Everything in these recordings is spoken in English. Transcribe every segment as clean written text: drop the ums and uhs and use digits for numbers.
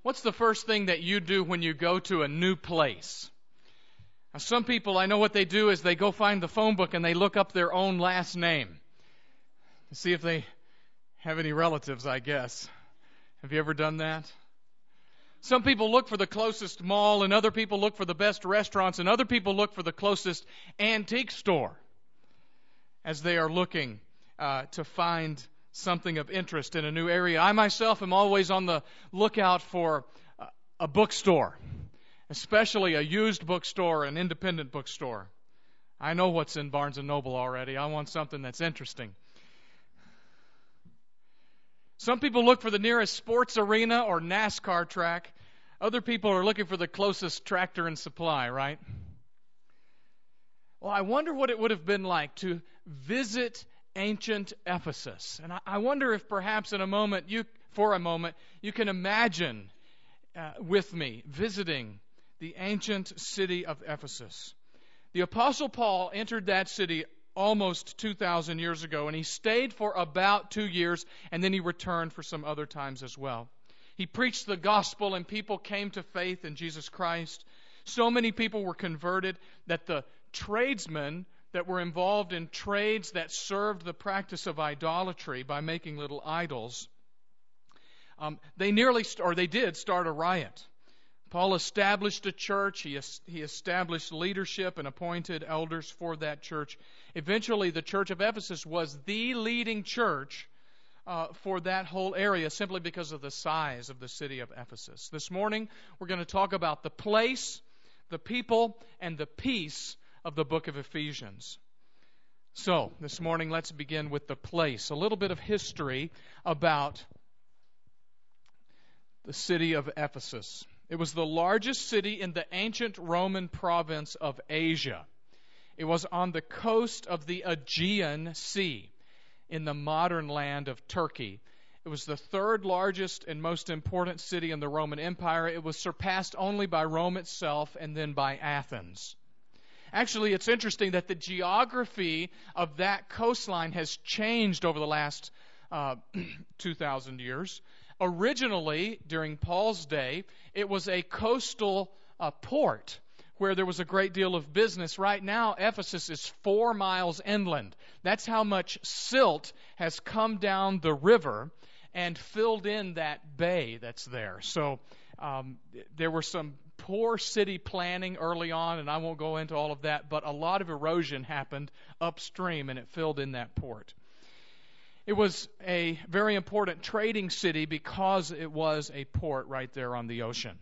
What's the first thing that you do when you go to a new place? Now, some people, I know what they do is they go find the phone book and they look up their own last name to see if they have any relatives, I guess. Have you ever done that? Some people look for the closest mall, and other people look for the best restaurants, and other people look for the closest antique store as they are looking to find something of interest in a new area. I myself am always on the lookout for a bookstore, especially a used bookstore, an independent bookstore. I know what's in Barnes & Noble already. I want something that's interesting. Some people look for the nearest sports arena or NASCAR track. Other people are looking for the closest Tractor and Supply, right? Well, I wonder what it would have been like to visit ancient Ephesus. And I wonder if perhaps for a moment, you can imagine with me visiting the ancient city of Ephesus. The Apostle Paul entered that city almost 2,000 years ago, and he stayed for about 2 years, and then he returned for some other times as well. He preached the gospel, and people came to faith in Jesus Christ. So many people were converted that the tradesmen that were involved in trades that served the practice of idolatry by making little idols, they did start a riot. Paul established a church. He established leadership and appointed elders for that church. Eventually, the church of Ephesus was the leading church for that whole area simply because of the size of the city of Ephesus. This morning, we're going to talk about the place, the people, and the peace of the book of Ephesians. So, this morning, let's begin with the place. A little bit of history about the city of Ephesus. It was the largest city in the ancient Roman province of Asia. It was on the coast of the Aegean Sea in the modern land of Turkey. It was the third largest and most important city in the Roman Empire. It was surpassed only by Rome itself and then by Athens. Actually, it's interesting that the geography of that coastline has changed over the last 2,000 years. Originally, during Paul's day, it was a coastal port where there was a great deal of business. Right now, Ephesus is 4 miles inland. That's how much silt has come down the river and filled in that bay that's there. So there were some poor city planning early on, and I won't go into all of that, but a lot of erosion happened upstream, and it filled in that port. It was a very important trading city because it was a port right there on the ocean.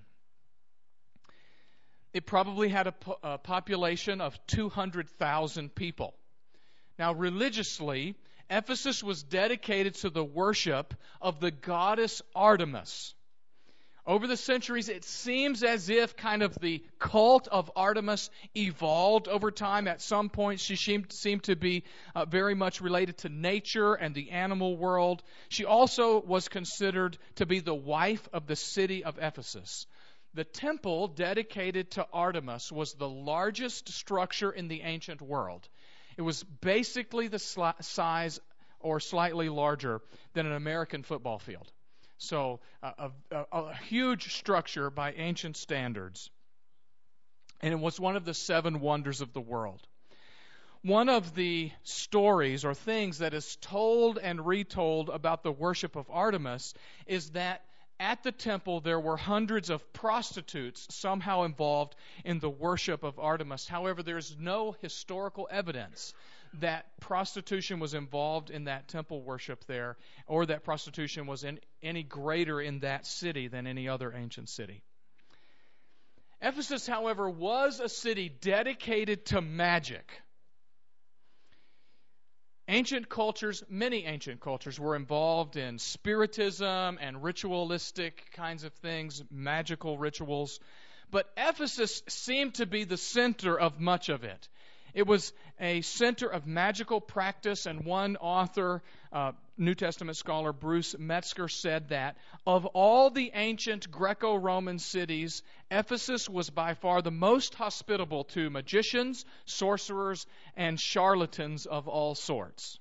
It probably had a population of 200,000 people. Now, religiously, Ephesus was dedicated to the worship of the goddess Artemis. Over the centuries, it seems as if kind of the cult of Artemis evolved over time. At some point, she seemed to be very much related to nature and the animal world. She also was considered to be the wife of the city of Ephesus. The temple dedicated to Artemis was the largest structure in the ancient world. It was basically the size or slightly larger than an American football field. So a huge structure by ancient standards. And it was one of the 7 wonders of the world. One of the stories or things that is told and retold about the worship of Artemis is that at the temple there were hundreds of prostitutes somehow involved in the worship of Artemis. However, there's no historical evidence that prostitution was involved in that temple worship there, or that prostitution was any greater in that city than any other ancient city. Ephesus, however, was a city dedicated to magic. Many ancient cultures were involved in spiritism and ritualistic kinds of things, magical rituals. But Ephesus seemed to be the center of much of it. It was a center of magical practice, and one author, New Testament scholar Bruce Metzger, said that of all the ancient Greco-Roman cities, Ephesus was by far the most hospitable to magicians, sorcerers, and charlatans of all sorts.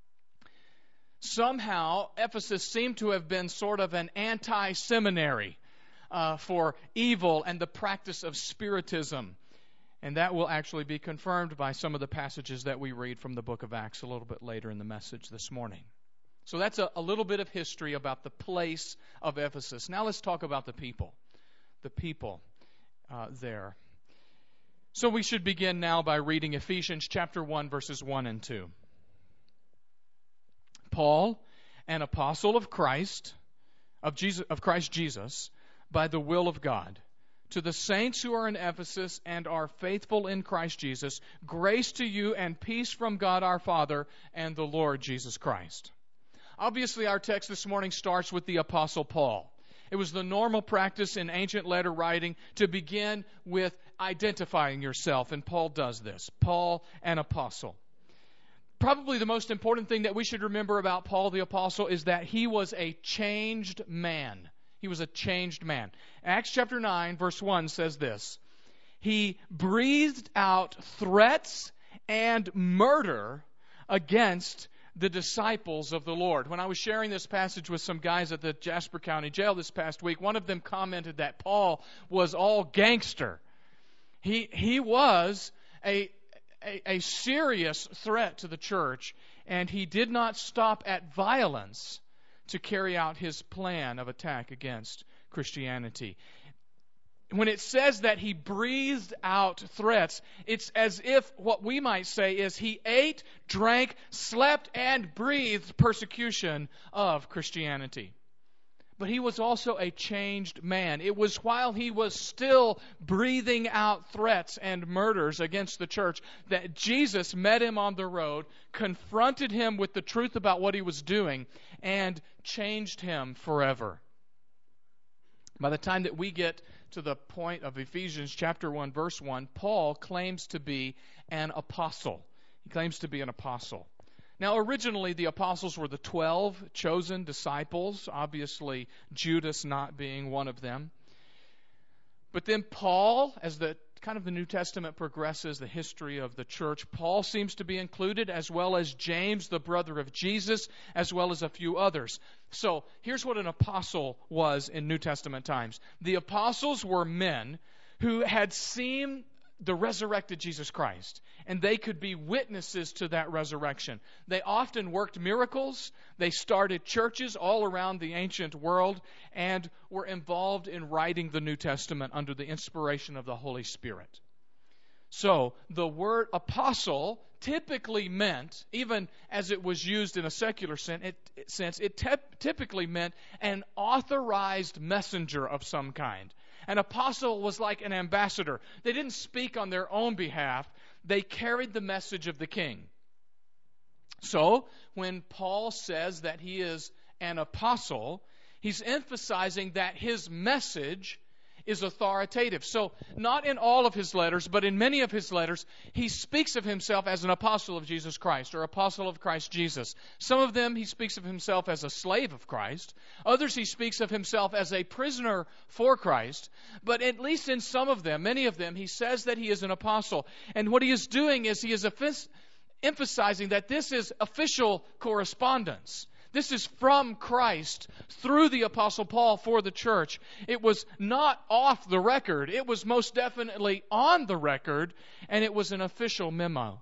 Somehow, Ephesus seemed to have been sort of an anti-seminary for evil and the practice of spiritism. And that will actually be confirmed by some of the passages that we read from the book of Acts a little bit later in the message this morning. So that's a little bit of history about the place of Ephesus. Now let's talk about the people. The people there. So we should begin now by reading Ephesians chapter 1, verses 1 and 2. Paul, an apostle of Christ Jesus, by the will of God, to the saints who are in Ephesus and are faithful in Christ Jesus, grace to you and peace from God our Father and the Lord Jesus Christ. Obviously, our text this morning starts with the Apostle Paul. It was the normal practice in ancient letter writing to begin with identifying yourself, and Paul does this. Paul, an apostle. Probably the most important thing that we should remember about Paul the apostle is that he was a changed man. He was a changed man. Acts chapter 9, verse 1 says this: he breathed out threats and murder against the disciples of the Lord. When I was sharing this passage with some guys at the Jasper County Jail this past week, one of them commented that Paul was all gangster. He was a serious threat to the church, and he did not stop at violence to carry out his plan of attack against Christianity. When it says that he breathed out threats, it's as if what we might say is he ate, drank, slept, and breathed persecution of Christianity. But he was also a changed man. It was while he was still breathing out threats and murders against the church that Jesus met him on the road, confronted him with the truth about what he was doing, and changed him forever. By the time that we get to the point of Ephesians chapter 1, verse 1, Paul claims to be an apostle. He claims to be an apostle. Now, originally, the apostles were the 12 chosen disciples, obviously Judas not being one of them. But then Paul, as the New Testament progresses, the history of the church, Paul seems to be included, as well as James, the brother of Jesus, as well as a few others. So here's what an apostle was in New Testament times. The apostles were men who had seen the resurrected Jesus Christ, and they could be witnesses to that resurrection. They often worked miracles. They started churches all around the ancient world and were involved in writing the New Testament under the inspiration of the Holy Spirit. So the word apostle typically meant, even as it was used in a secular sense, it typically meant an authorized messenger of some kind. An apostle was like an ambassador. They didn't speak on their own behalf. They carried the message of the king. So, when Paul says that he is an apostle, he's emphasizing that his message is authoritative. So, not in all of his letters, but in many of his letters, he speaks of himself as an apostle of Jesus Christ, or apostle of Christ Jesus. Some of them he speaks of himself as a slave of Christ. Others he speaks of himself as a prisoner for Christ. But at least in some of them, many of them, he says that he is an apostle. And what he is doing is he is emphasizing that this is official correspondence. This is from Christ through the Apostle Paul for the church. It was not off the record. It was most definitely on the record, and it was an official memo.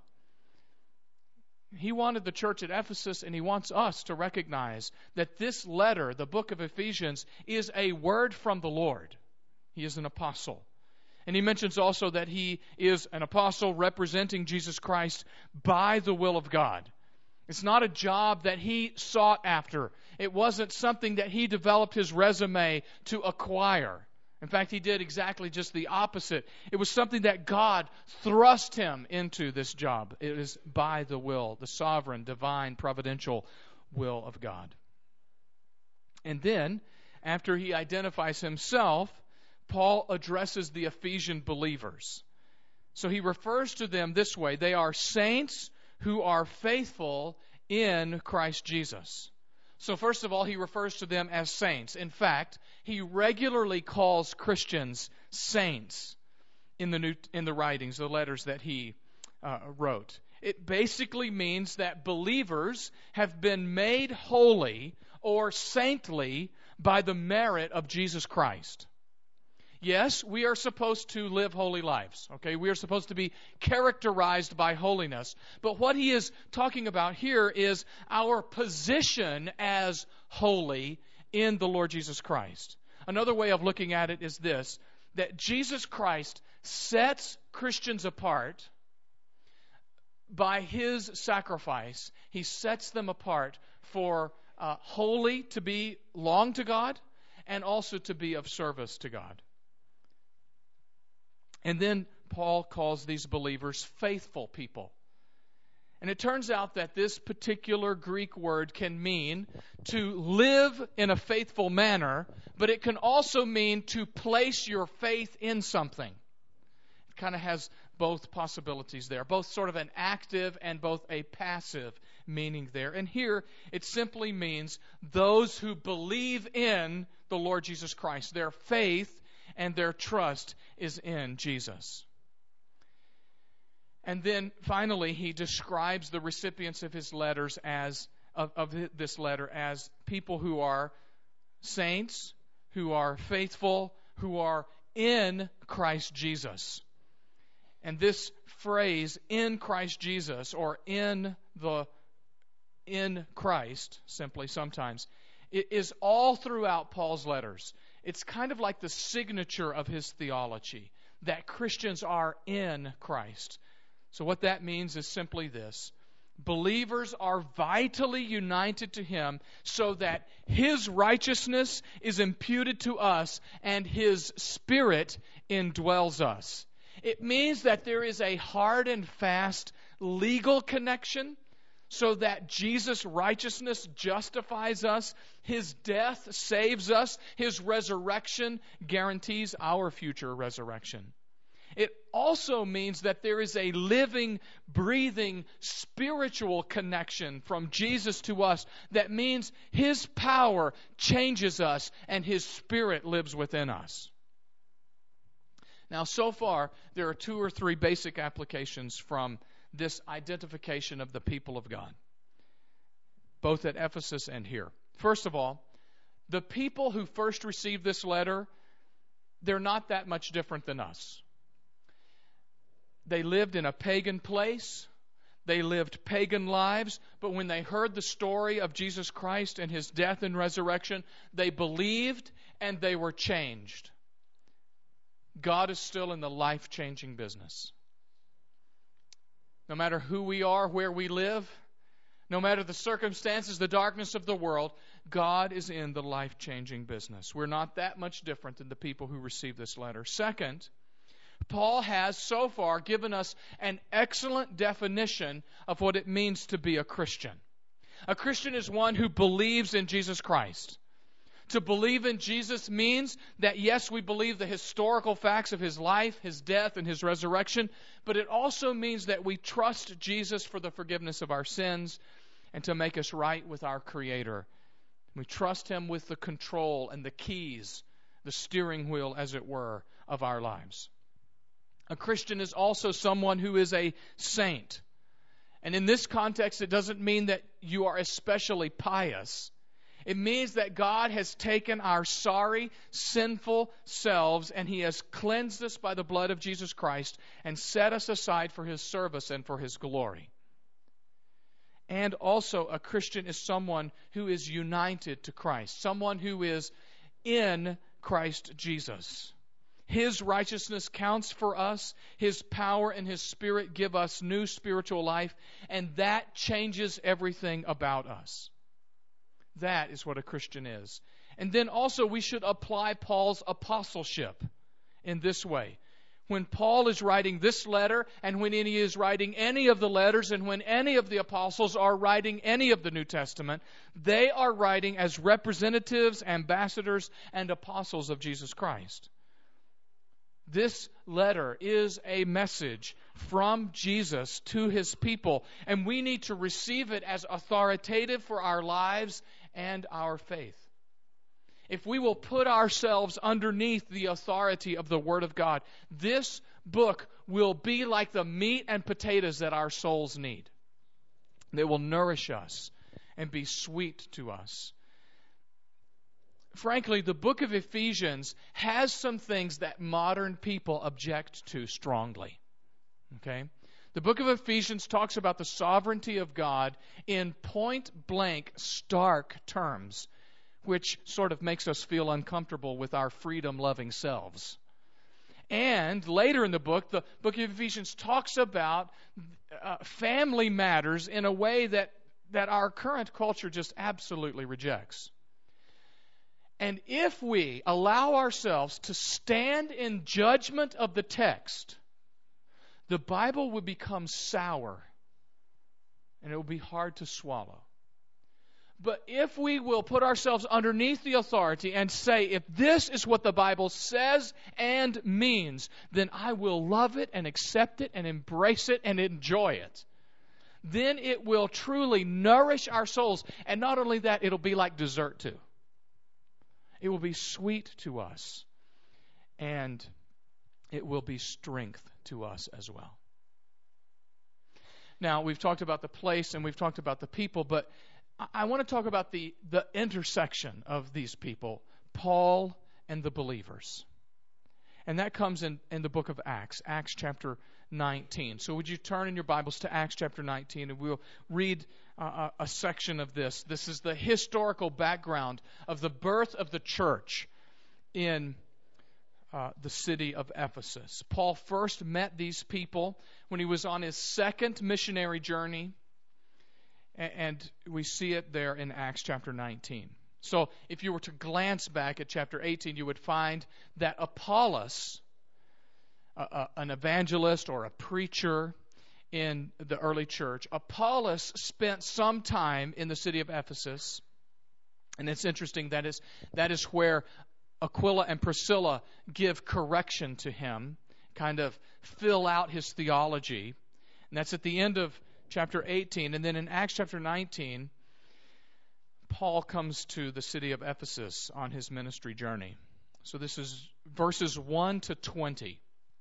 He wanted the church at Ephesus, and he wants us to recognize that this letter, the book of Ephesians, is a word from the Lord. He is an apostle. And he mentions also that he is an apostle representing Jesus Christ by the will of God. It's not a job that he sought after. It wasn't something that he developed his resume to acquire. In fact, he did exactly just the opposite. It was something that God thrust him into this job. It is by the will, the sovereign, divine, providential will of God. And then, after he identifies himself, Paul addresses the Ephesian believers. So he refers to them this way: they are saints who are faithful in Christ Jesus. So first of all, he refers to them as saints. In fact, he regularly calls Christians saints in the writings, the letters that he wrote. It basically means that believers have been made holy or saintly by the merit of Jesus Christ. Yes, we are supposed to live holy lives. Okay, we are supposed to be characterized by holiness. But what he is talking about here is our position as holy in the Lord Jesus Christ. Another way of looking at it is this, that Jesus Christ sets Christians apart by his sacrifice. He sets them apart for holy, to belong to God, and also to be of service to God. And then Paul calls these believers faithful people. And it turns out that this particular Greek word can mean to live in a faithful manner, but it can also mean to place your faith in something. It kind of has both possibilities there, both sort of an active and both a passive meaning there. And here it simply means those who believe in the Lord Jesus Christ. Their faith and their trust is in Jesus. And then finally, he describes the recipients of his letters of this letter as people who are saints, who are faithful, who are in Christ Jesus. And this phrase, in Christ Jesus, or in Christ, simply sometimes, it is all throughout Paul's letters. It's kind of like the signature of his theology, that Christians are in Christ. So what that means is simply this. Believers are vitally united to him so that his righteousness is imputed to us and his Spirit indwells us. It means that there is a hard and fast legal connection so that Jesus' righteousness justifies us, his death saves us, his resurrection guarantees our future resurrection. It also means that there is a living, breathing, spiritual connection from Jesus to us that means his power changes us and his Spirit lives within us. Now, so far, there are 2 or 3 basic applications from this identification of the people of God, both at Ephesus and here. First of all, the people who first received this letter, they're not that much different than us. They lived in a pagan place. They lived pagan lives. But when they heard the story of Jesus Christ and his death and resurrection, they believed and they were changed. God is still in the life-changing business. No matter who we are, where we live, no matter the circumstances, the darkness of the world, God is in the life-changing business. We're not that much different than the people who received this letter. Second, Paul has so far given us an excellent definition of what it means to be a Christian. A Christian is one who believes in Jesus Christ. To believe in Jesus means that, yes, we believe the historical facts of his life, his death, and his resurrection, but it also means that we trust Jesus for the forgiveness of our sins and to make us right with our Creator. We trust him with the control and the keys, the steering wheel, as it were, of our lives. A Christian is also someone who is a saint. And in this context, it doesn't mean that you are especially pious. It means that God has taken our sorry, sinful selves and he has cleansed us by the blood of Jesus Christ and set us aside for his service and for his glory. And also, a Christian is someone who is united to Christ, someone who is in Christ Jesus. His righteousness counts for us. His power and his Spirit give us new spiritual life, and that changes everything about us. That is what a Christian is. And then also we should apply Paul's apostleship in this way. When Paul is writing this letter, and when he is writing any of the letters, and when any of the apostles are writing any of the New Testament, they are writing as representatives, ambassadors, and apostles of Jesus Christ. This letter is a message from Jesus to his people, and we need to receive it as authoritative for our lives and our faith. If we will put ourselves underneath the authority of the Word of God, this book will be like the meat and potatoes that our souls need. They will nourish us and be sweet to us. frankly, the book of Ephesians has some things that modern people object to strongly. Okay? The book of Ephesians talks about the sovereignty of God in point-blank, stark terms, which sort of makes us feel uncomfortable with our freedom-loving selves. And later in the book of Ephesians talks about family matters in a way that our current culture just absolutely rejects. And if we allow ourselves to stand in judgment of the text, the Bible will become sour, and it will be hard to swallow. But if we will put ourselves underneath the authority and say, if this is what the Bible says and means, then I will love it and accept it and embrace it and enjoy it. Then it will truly nourish our souls. And not only that, it'll be like dessert too. It will be sweet to us. And it will be strength to us as well. Now, we've talked about the place and we've talked about the people, but I want to talk about the intersection of these people, Paul and the believers. And that comes in the book of Acts chapter 19. So would you turn in your Bibles to Acts chapter 19, and we'll read a section of this. This is the historical background of the birth of the church in the city of Ephesus. Paul first met these people when he was on his second missionary journey, and we see it there in Acts chapter 19. So if you were to glance back at chapter 18, you would find that Apollos, an evangelist or a preacher in the early church, Apollos spent some time in the city of Ephesus. And it's interesting, that is where Aquila and Priscilla give correction to him, kind of fill out his theology. And that's at the end of chapter 18. And then in Acts chapter 19, Paul comes to the city of Ephesus on his ministry journey. So this is verses 1 to 20.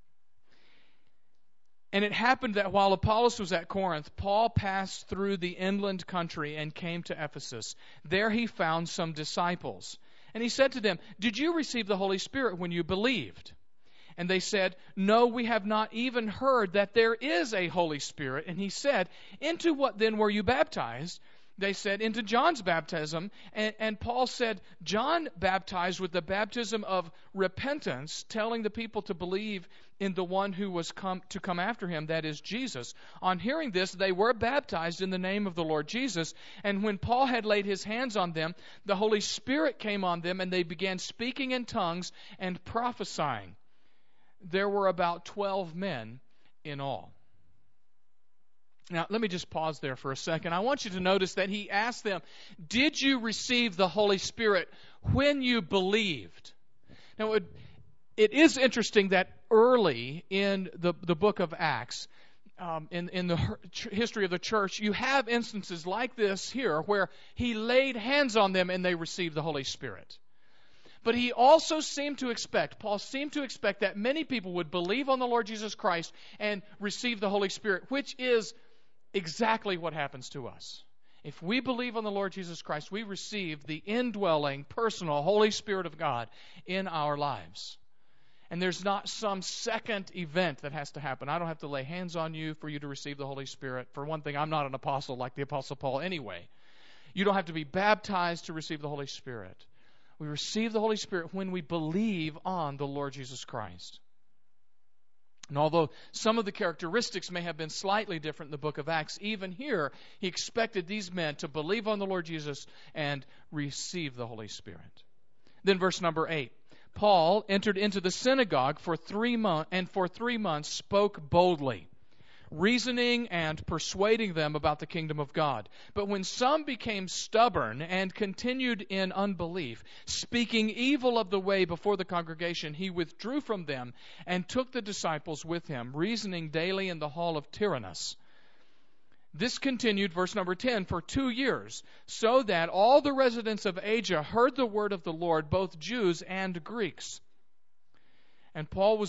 And it happened that while Apollos was at Corinth, Paul passed through the inland country and came to Ephesus. There he found some disciples. And he said to them, "Did you receive the Holy Spirit when you believed?" And they said, "No, we have not even heard that there is a Holy Spirit." And he said, "Into what then were you baptized?" They said, "Into John's baptism." And Paul said, "John baptized with the baptism of repentance, telling the people to believe in the one who was to come after him, that is Jesus." On hearing this, they were baptized in the name of the Lord Jesus. And when Paul had laid his hands on them, the Holy Spirit came on them, and they began speaking in tongues and prophesying. There were about 12 men in all. Now, let me just pause there for a second. I want you to notice that he asked them, "Did you receive the Holy Spirit when you believed?" Now, it is interesting that early in the book of Acts, in the history of the church, you have instances like this here where he laid hands on them and they received the Holy Spirit. But he also Paul seemed to expect that many people would believe on the Lord Jesus Christ and receive the Holy Spirit, which is exactly what happens to us. If we believe on the Lord Jesus Christ, we receive the indwelling, personal Holy Spirit of God in our lives. And there's not some second event that has to happen. I don't have to lay hands on you for you to receive the Holy Spirit. For one thing, I'm not an apostle like the Apostle Paul anyway. You don't have to be baptized to receive the Holy Spirit. We receive the Holy Spirit when we believe on the Lord Jesus Christ. And although some of the characteristics may have been slightly different in the book of Acts, even here, he expected these men to believe on the Lord Jesus and receive the Holy Spirit. Then verse number 8. Paul entered into the synagogue for 3 months, and for 3 months spoke boldly, reasoning and persuading them about the kingdom of God. But when some became stubborn and continued in unbelief, speaking evil of the way before the congregation, he withdrew from them and took the disciples with him, reasoning daily in the hall of Tyrannus. This continued, verse number 10, for 2 years, so that all the residents of Asia heard the word of the Lord, both Jews and Greeks. And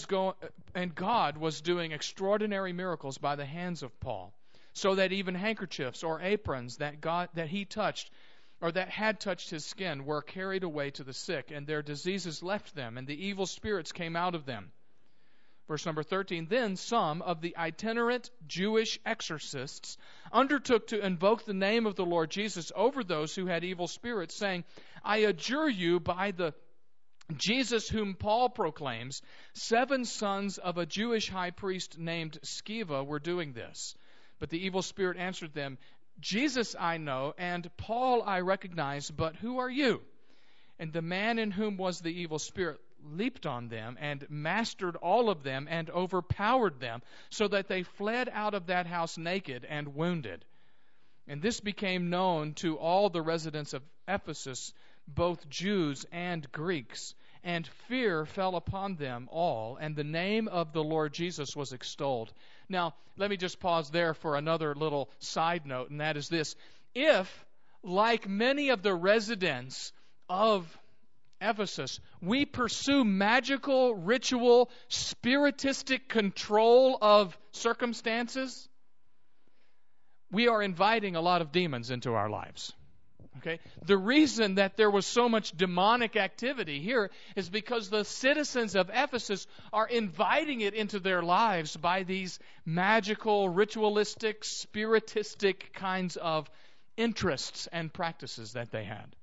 God was doing extraordinary miracles by the hands of Paul, so that even handkerchiefs or aprons that he touched or that had touched his skin, were carried away to the sick, and their diseases left them, and the evil spirits came out of them. Verse number 13, then some of the itinerant Jewish exorcists undertook to invoke the name of the Lord Jesus over those who had evil spirits, saying, I adjure you by the Jesus whom Paul proclaims, 7 sons of a Jewish high priest named Sceva were doing this. But the evil spirit answered them, Jesus I know, and Paul I recognize, but who are you? And the man in whom was the evil spirit leaped on them and mastered all of them and overpowered them, so that they fled out of that house naked and wounded. And this became known to all the residents of Ephesus, both Jews and Greeks, and fear fell upon them all, and the name of the Lord Jesus was extolled. Now, let me just pause there for another little side note, and that is this. If, like many of the residents of Ephesus, we pursue magical, ritual, spiritistic control of circumstances, we are inviting a lot of demons into our lives. Okay? The reason that there was so much demonic activity here is because the citizens of Ephesus are inviting it into their lives by these magical, ritualistic, spiritistic kinds of interests and practices that they had.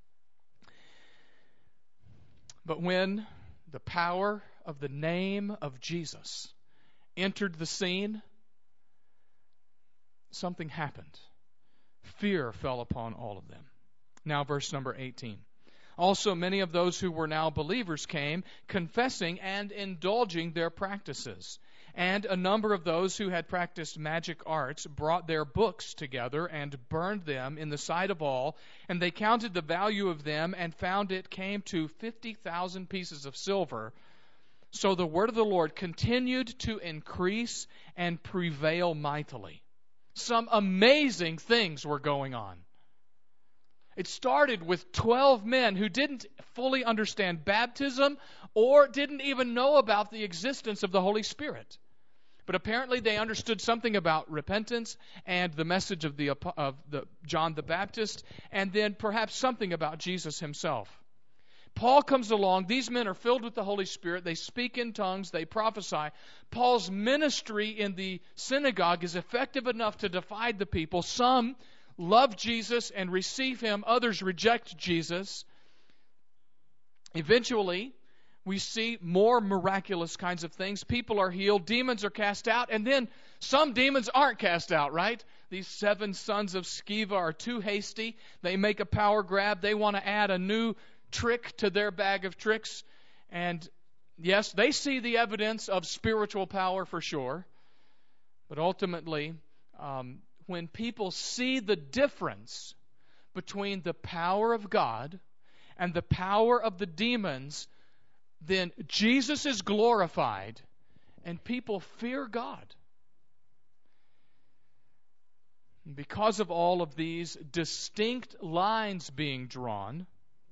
But when the power of the name of Jesus entered the scene, something happened. Fear fell upon all of them. Now verse number 18. Also many of those who were now believers came, confessing and indulging their practices. And a number of those who had practiced magic arts brought their books together and burned them in the sight of all. And they counted the value of them and found it came to 50,000 pieces of silver. So the word of the Lord continued to increase and prevail mightily. Some amazing things were going on. It started with 12 men who didn't fully understand baptism or didn't even know about the existence of the Holy Spirit. But apparently they understood something about repentance and the message of the John the Baptist, and then perhaps something about Jesus himself. Paul comes along. These men are filled with the Holy Spirit. They speak in tongues. They prophesy. Paul's ministry in the synagogue is effective enough to divide the people. Some love Jesus and receive him. Others reject Jesus. Eventually, we see more miraculous kinds of things. People are healed. Demons are cast out. And then some demons aren't cast out, right? These 7 sons of Sceva are too hasty. They make a power grab. They want to add a new trick to their bag of tricks. And yes, they see the evidence of spiritual power for sure. But ultimately, when people see the difference between the power of God and the power of the demons, then Jesus is glorified and people fear God. And because of all of these distinct lines being drawn,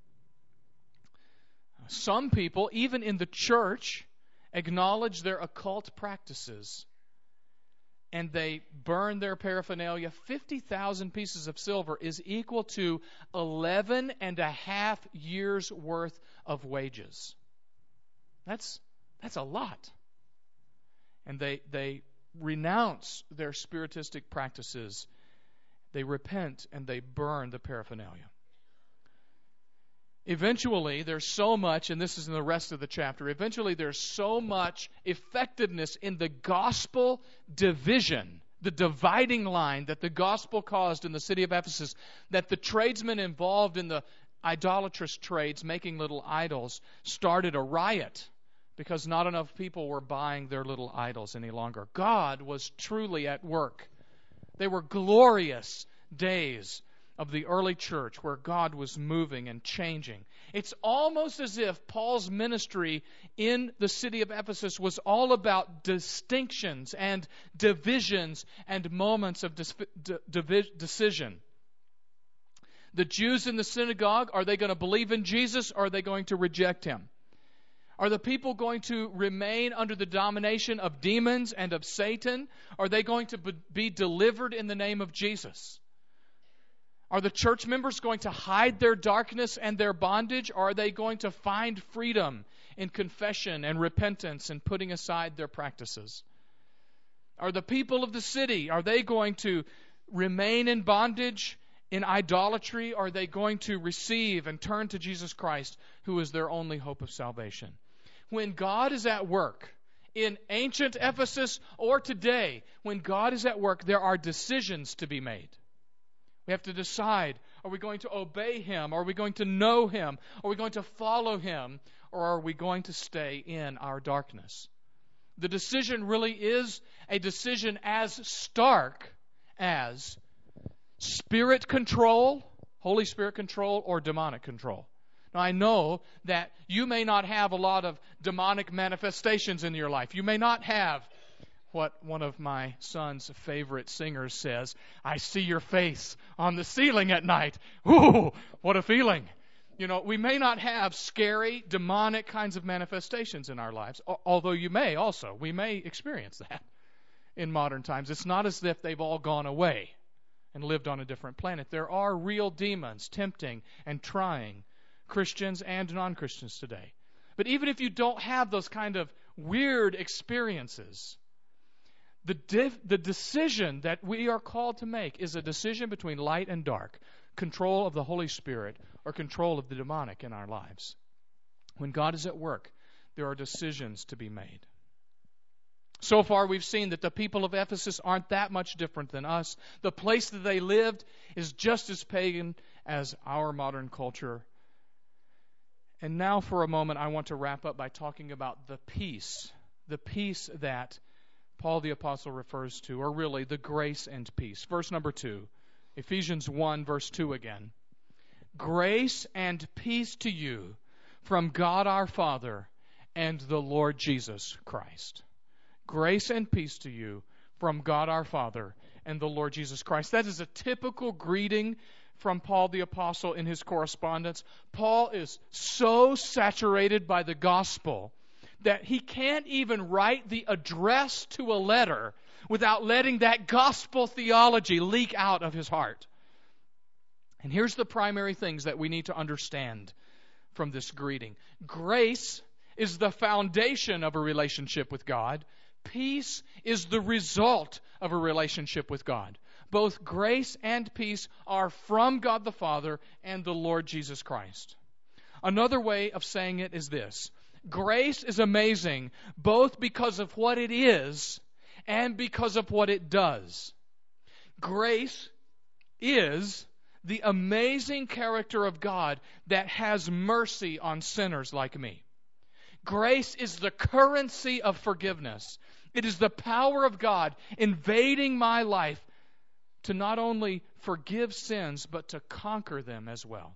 some people, even in the church, acknowledge their occult practices and they burn their paraphernalia. 50,000 pieces of silver is equal to 11.5 years' worth of wages. That's a lot. And they renounce their spiritistic practices. They repent and they burn the paraphernalia. Eventually, there's so much, and this is in the rest of the chapter, eventually there's so much effectiveness in the gospel division, the dividing line that the gospel caused in the city of Ephesus, that the tradesmen involved in the idolatrous trades, making little idols, started a riot because not enough people were buying their little idols any longer. God was truly at work. They were glorious days of the early church where God was moving and changing. It's almost as if Paul's ministry in the city of Ephesus was all about distinctions and divisions and moments of decision. The Jews in the synagogue, are they going to believe in Jesus or are they going to reject him? Are the people going to remain under the domination of demons and of Satan? Are they going to be delivered in the name of Jesus? Are the church members going to hide their darkness and their bondage, or are they going to find freedom in confession and repentance and putting aside their practices? Are the people of the city, are they going to remain in bondage, in idolatry, or are they going to receive and turn to Jesus Christ, who is their only hope of salvation? When God is at work, in ancient Ephesus or today, when God is at work, there are decisions to be made. We have to decide, are we going to obey Him? Are we going to know Him? Are we going to follow Him? Or are we going to stay in our darkness? The decision really is a decision as stark as Spirit control, Holy Spirit control, or demonic control. Now, I know that you may not have a lot of demonic manifestations in your life. You may not have what one of my son's favorite singers says, I see your face on the ceiling at night. Ooh, what a feeling. You know, we may not have scary, demonic kinds of manifestations in our lives, although you may also. We may experience that in modern times. It's not as if they've all gone away and lived on a different planet. There are real demons tempting and trying Christians and non-Christians today. But even if you don't have those kind of weird experiences, the decision that we are called to make is a decision between light and dark, control of the Holy Spirit or control of the demonic in our lives. When God is at work, there are decisions to be made. So far, we've seen that the people of Ephesus aren't that much different than us. The place that they lived is just as pagan as our modern culture. And now, for a moment, I want to wrap up by talking about the peace that Paul the Apostle refers to, or really the grace and peace. Verse number 2, Ephesians 1, verse 2 again. Grace and peace to you from God our Father and the Lord Jesus Christ. Grace and peace to you from God our Father and the Lord Jesus Christ. That is a typical greeting from Paul the Apostle in his correspondence. Paul is so saturated by the gospel that he can't even write the address to a letter without letting that gospel theology leak out of his heart. And here's the primary things that we need to understand from this greeting. Grace is the foundation of a relationship with God. Peace is the result of a relationship with God. Both grace and peace are from God the Father and the Lord Jesus Christ. Another way of saying it is this. Grace is amazing both because of what it is and because of what it does. Grace is the amazing character of God that has mercy on sinners like me. Grace is the currency of forgiveness. It is the power of God invading my life to not only forgive sins, but to conquer them as well.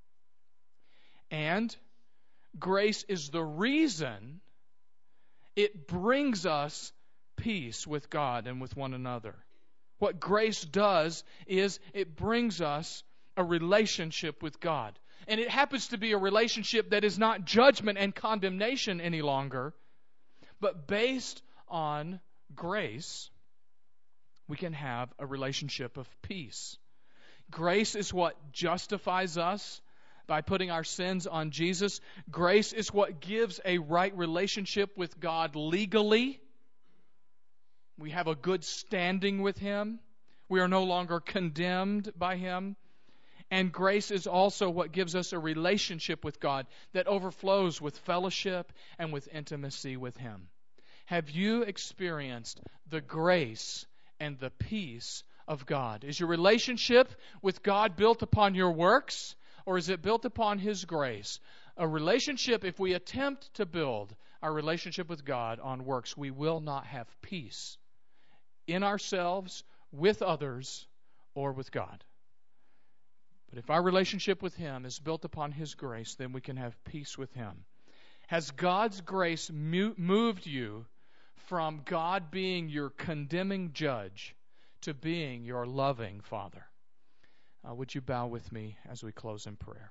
And grace is the reason it brings us peace with God and with one another. What grace does is it brings us a relationship with God. And it happens to be a relationship that is not judgment and condemnation any longer, but based on grace, we can have a relationship of peace. Grace is what justifies us by putting our sins on Jesus. Grace is what gives a right relationship with God legally. We have a good standing with Him. We are no longer condemned by Him. And grace is also what gives us a relationship with God that overflows with fellowship and with intimacy with Him. Have you experienced the grace and the peace of God? Is your relationship with God built upon your works, or is it built upon His grace? A relationship, if we attempt to build our relationship with God on works, we will not have peace in ourselves, with others, or with God. But if our relationship with Him is built upon His grace, then we can have peace with Him. Has God's grace moved you from God being your condemning judge to being your loving Father? Would you bow with me as we close in prayer?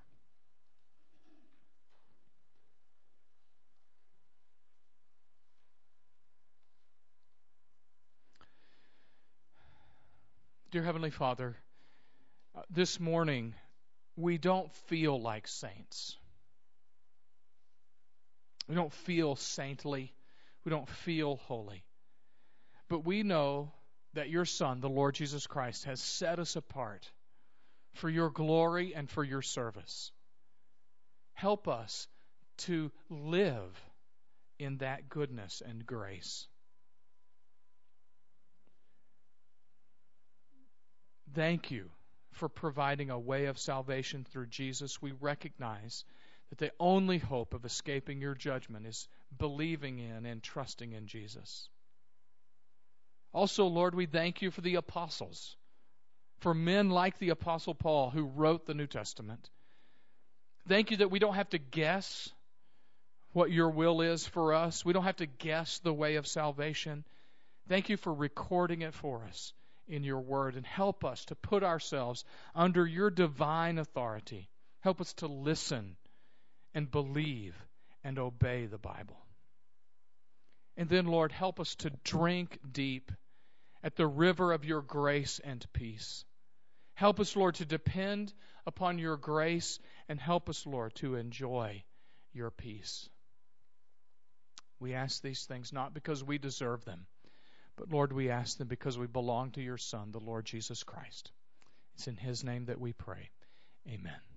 Dear Heavenly Father, This morning, we don't feel like saints. We don't feel saintly. We don't feel holy. But we know that your Son, the Lord Jesus Christ, has set us apart for your glory and for your service. Help us to live in that goodness and grace. Thank you for providing a way of salvation through Jesus. We recognize that the only hope of escaping your judgment is believing in and trusting in Jesus. Also, Lord, we thank you for the apostles, for men like the Apostle Paul who wrote the New Testament. Thank you that we don't have to guess what your will is for us. We don't have to guess the way of salvation. Thank you for recording it for us in your word, and help us to put ourselves under your divine authority. Help us to listen and believe and obey the Bible. And then, Lord, help us to drink deep at the river of your grace and peace. Help us, Lord, to depend upon your grace, and help us, Lord, to enjoy your peace. We ask these things not because we deserve them, but, Lord, we ask them because we belong to your Son, the Lord Jesus Christ. It's in his name that we pray. Amen.